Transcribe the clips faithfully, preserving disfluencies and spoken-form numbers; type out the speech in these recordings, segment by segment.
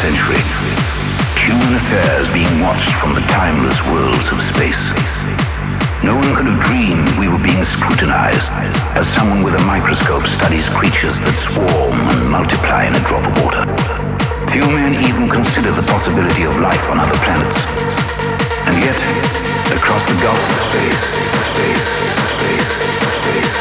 century, human affairs being watched from the timeless worlds of space. No one could have dreamed we were being scrutinized as someone with a microscope studies creatures that swarm and multiply in a drop of water. Few men even consider the possibility of life on other planets. And yet, across the gulf of space, space, space, space,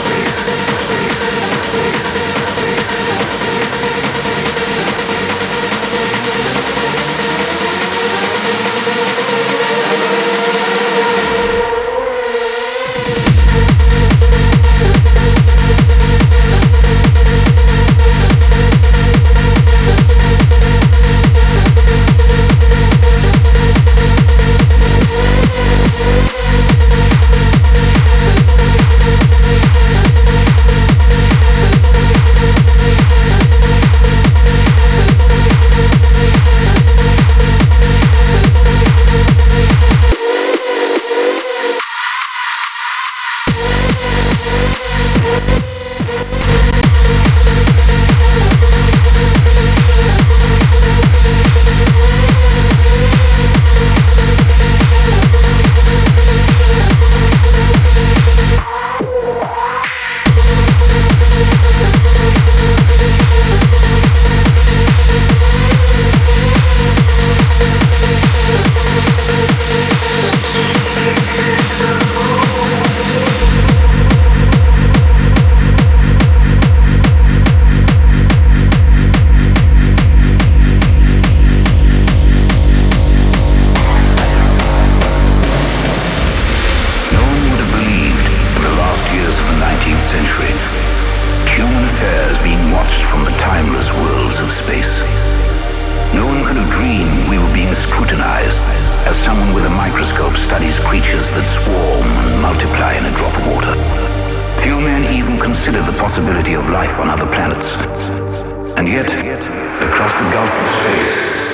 consider the possibility of life on other planets. And yet, across the gulf of space,